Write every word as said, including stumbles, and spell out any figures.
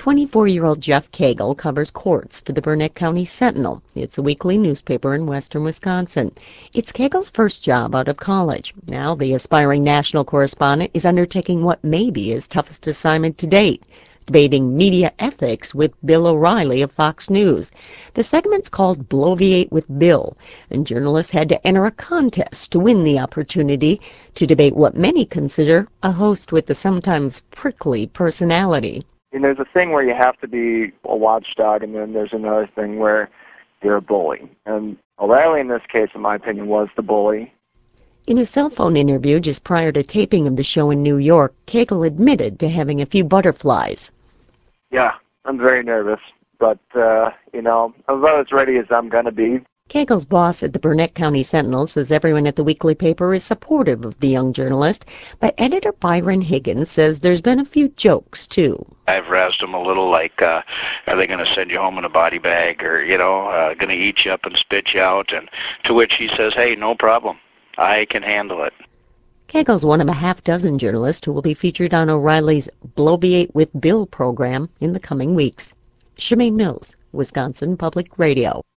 twenty-four-year-old Jeff Cagle covers courts for the Burnett County Sentinel. It's a weekly newspaper in western Wisconsin. It's Cagle's first job out of college. Now the aspiring national correspondent is undertaking what may be his toughest assignment to date, debating media ethics with Bill O'Reilly of Fox News. The segment's called Bloviate with Bill, and journalists had to enter a contest to win the opportunity to debate what many consider a host with a sometimes prickly personality. And there's a thing where you have to be a watchdog, and then there's another thing where you're a bully. And O'Reilly, in this case, in my opinion, was the bully. In a cell phone interview just prior to taping of the show in New York, Cagle admitted to having a few butterflies. Yeah, I'm very nervous, but, uh, you know, I'm about as ready as I'm going to be. Cagle's boss at the Burnett County Sentinel says everyone at the weekly paper is supportive of the young journalist, but editor Byron Higgins says there's been a few jokes, too. I've razzed him a little, like, uh, are they going to send you home in a body bag, or, you know, uh, going to eat you up and spit you out, and to which he says, hey, no problem, I can handle it. Cagle's one of a half dozen journalists who will be featured on O'Reilly's Bloviate with Bill program in the coming weeks. Shemaine Mills, Wisconsin Public Radio.